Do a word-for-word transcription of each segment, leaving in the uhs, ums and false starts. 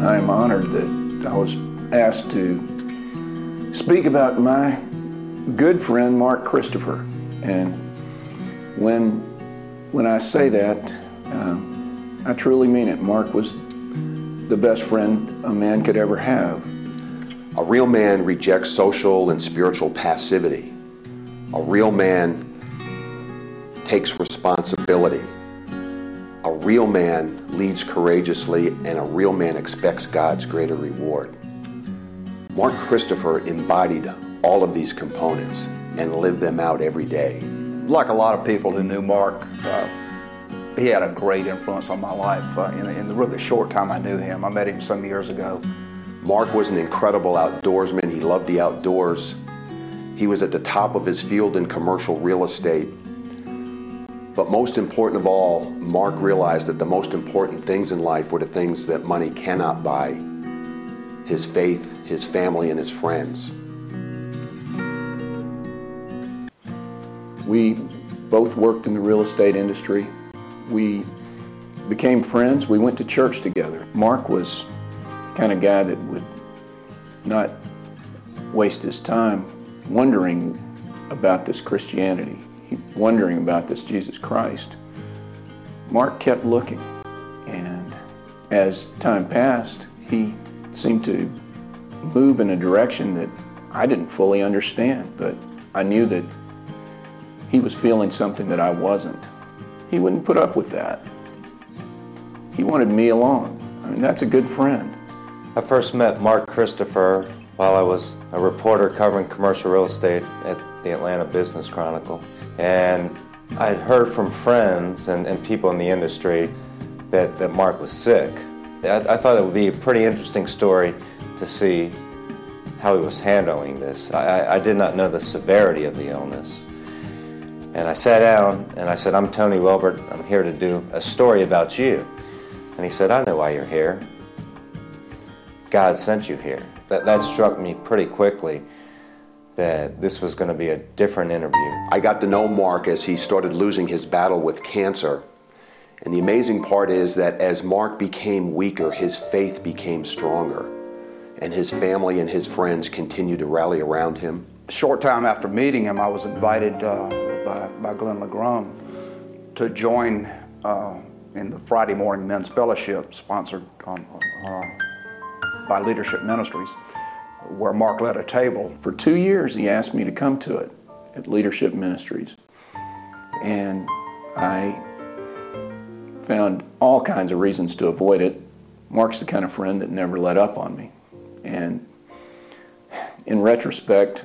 I am honored that I was asked to speak about my good friend Mark Christopher. And when when I say that, uh, I truly mean it. Mark was the best friend a man could ever have. A real man rejects social and spiritual passivity. A real man takes responsibility. A real man leads courageously, and a real man expects God's greater reward. Mark Christopher embodied all of these components and lived them out every day. Like a lot of people who knew Mark, uh, he had a great influence on my life. Uh, in, in the really short time I knew him, I met him some years ago. Mark was an incredible outdoorsman. He loved the outdoors. He was at the top of his field in commercial real estate. But most important of all, Mark realized that the most important things in life were the things that money cannot buy: his faith, his family, and his friends. We both worked in the real estate industry. We became friends. We went to church together. Mark was the kind of guy that would not waste his time wondering about this Christianity, wondering about this Jesus Christ. Mark kept looking, and as time passed, he seemed to move in a direction that I didn't fully understand, but I knew that he was feeling something that I wasn't. He wouldn't put up with that. He wanted me along. I mean, that's a good friend. I first met Mark Christopher while I was a reporter covering commercial real estate at the Atlanta Business Chronicle. And I had heard from friends and, and people in the industry that, that Mark was sick. I, I thought it would be a pretty interesting story to see how he was handling this. I, I did not know the severity of the illness. And I sat down and I said, "I'm Tony Wilbert. I'm here to do a story about you." And he said, "I know why you're here. God sent you here." That, that struck me pretty quickly, that this was going to be a different interview. I got to know Mark as he started losing his battle with cancer. And the amazing part is that as Mark became weaker, his faith became stronger. And his family and his friends continued to rally around him. A short time after meeting him, I was invited uh, by, by Glenn LeGrone to join uh, in the Friday morning men's fellowship sponsored on, uh, by Leadership Ministries, where Mark led a table. For two years, he asked me to come to it at Leadership Ministries. And I found all kinds of reasons to avoid it. Mark's the kind of friend that never let up on me. And in retrospect,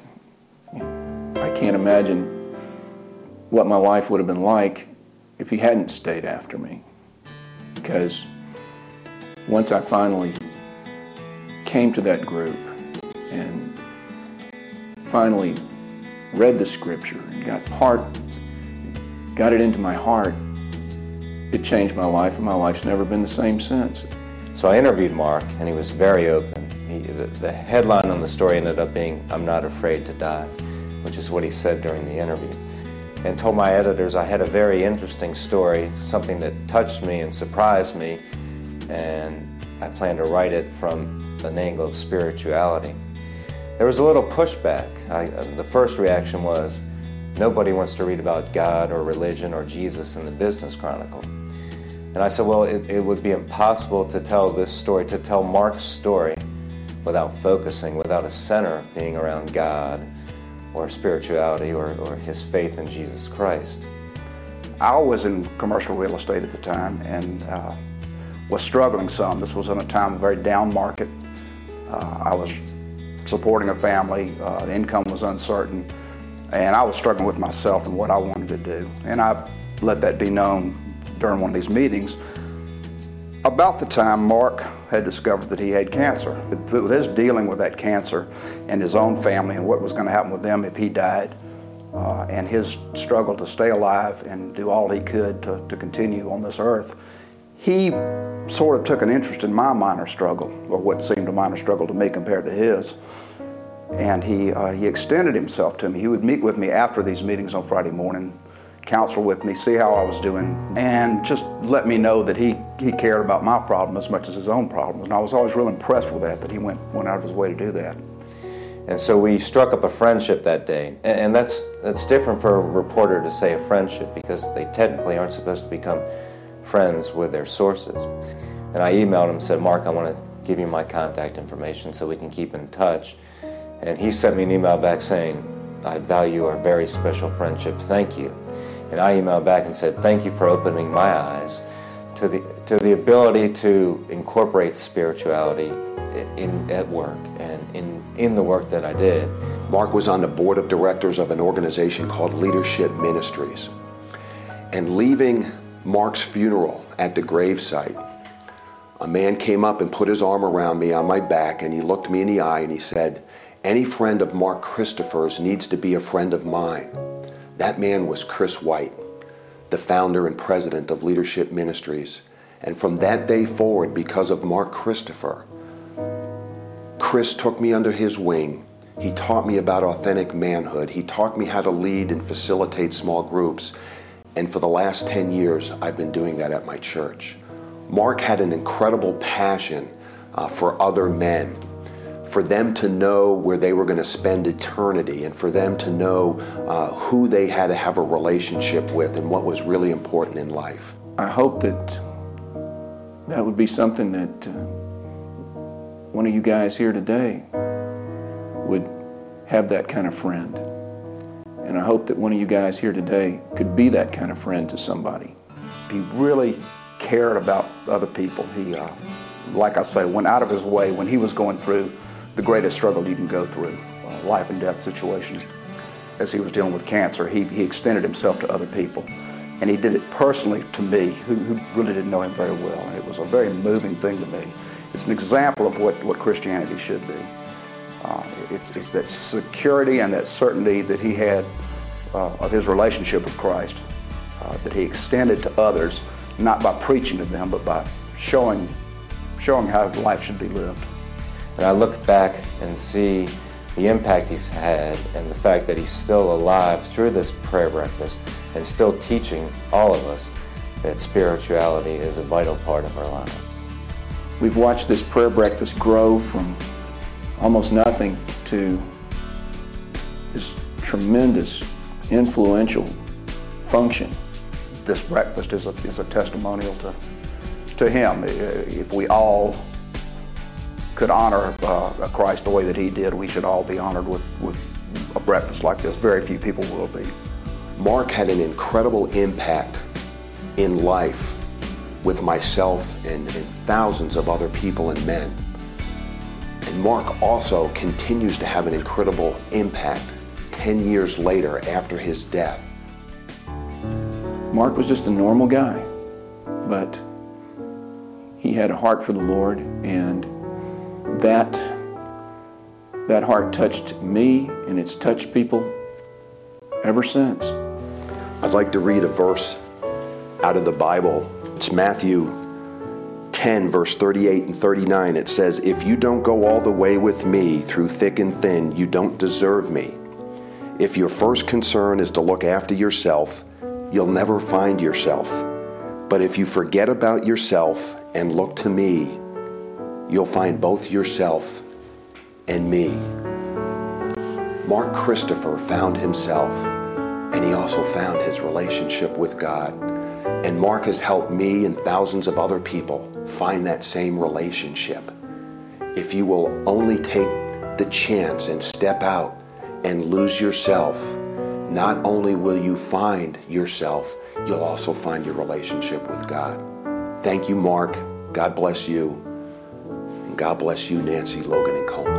I can't imagine what my life would have been like if he hadn't stayed after me. Because once I finally came to that group and finally read the scripture and got heart, got it into my heart, it changed my life, and my life's never been the same since. So I interviewed Mark, and he was very open. He, the, the headline on the story ended up being, "I'm not afraid to die," which is what he said during the interview. And told my editors I had a very interesting story, something that touched me and surprised me, and I planned to write it from an angle of spirituality. There was a little pushback. I, the first reaction was, nobody wants to read about God or religion or Jesus in the Business Chronicle. And I said, well, it, it would be impossible to tell this story, to tell Mark's story without focusing, without a center being around God or spirituality or, or his faith in Jesus Christ. I was in commercial real estate at the time and uh, was struggling some. This was in a time of very down market. Uh, I was supporting a family, uh, the income was uncertain, and I was struggling with myself and what I wanted to do. And I let that be known during one of these meetings. About the time Mark had discovered that he had cancer. With his dealing with that cancer and his own family and what was going to happen with them if he died, uh, and his struggle to stay alive and do all he could to, to continue on this earth, he sort of took an interest in my minor struggle, or what seemed a minor struggle to me compared to his. And he, uh, he extended himself to me. He would meet with me after these meetings on Friday morning, counsel with me, see how I was doing, and just let me know that he, he cared about my problem as much as his own problems. And I was always real impressed with that, that he went, went out of his way to do that. And so we struck up a friendship that day. And, and that's, that's different for a reporter to say a friendship, because they technically aren't supposed to become friends with their sources. And I emailed him and said, Mark, I want to give you my contact information so we can keep in touch. And he sent me an email back saying, I value our very special friendship, thank you. And I emailed back and said, thank you for opening my eyes to the, to the ability to incorporate spirituality in, at work and in, in the work that I did. Mark was on the board of directors of an organization called Leadership Ministries. And leaving Mark's funeral at the gravesite, a man came up and put his arm around me on my back, and he looked me in the eye and he said, any friend of Mark Christopher's needs to be a friend of mine. That man was Chris White, the founder and president of Leadership Ministries. And from that day forward, because of Mark Christopher, Chris took me under his wing. He taught me about authentic manhood. He taught me how to lead and facilitate small groups. And for the last ten years, I've been doing that at my church. Mark had an incredible passion uh, for other men, for them to know where they were going to spend eternity, and for them to know uh, who they had to have a relationship with and what was really important in life. I hope that that would be something that uh, one of you guys here today would have that kind of friend. And I hope that one of you guys here today could be that kind of friend to somebody. He really cared about other people. He, uh, like I say, went out of his way when he was going through the greatest struggle you can go through, uh, life and death situation. As he was dealing with cancer, he, he extended himself to other people. And he did it personally to me, who, who really didn't know him very well. And it was a very moving thing to me. It's an example of what, what Christianity should be. Uh, it's, it's that security and that certainty that he had uh, of his relationship with Christ, uh, that he extended to others, not by preaching to them, but by showing, showing how life should be lived. And I look back and see the impact he's had and the fact that he's still alive through this prayer breakfast and still teaching all of us that spirituality is a vital part of our lives. We've watched this prayer breakfast grow from almost nothing to this tremendous, influential function. This breakfast is a, is a testimonial to, to him. If we all could honor uh, Christ the way that he did, we should all be honored with, with a breakfast like this. Very few people will be. Mark had an incredible impact in life with myself and, and thousands of other people and men. And Mark also continues to have an incredible impact ten years later after his death. Mark was just a normal guy, but he had a heart for the Lord, and that, that heart touched me, and it's touched people ever since. I'd like to read a verse out of the Bible. It's Matthew ten, verse thirty-eight and thirty-nine. It says, "If you don't go all the way with me through thick and thin, you don't deserve me. If your first concern is to look after yourself, you'll never find yourself. But if you forget about yourself and look to me, you'll find both yourself and me." Mark Christopher found himself, and he also found his relationship with God. And Mark has helped me and thousands of other people find that same relationship. If you will only take the chance and step out and lose yourself, not only will you find yourself, you'll also find your relationship with God. Thank you, Mark. God bless you. And God bless you, Nancy, Logan, and Coleman.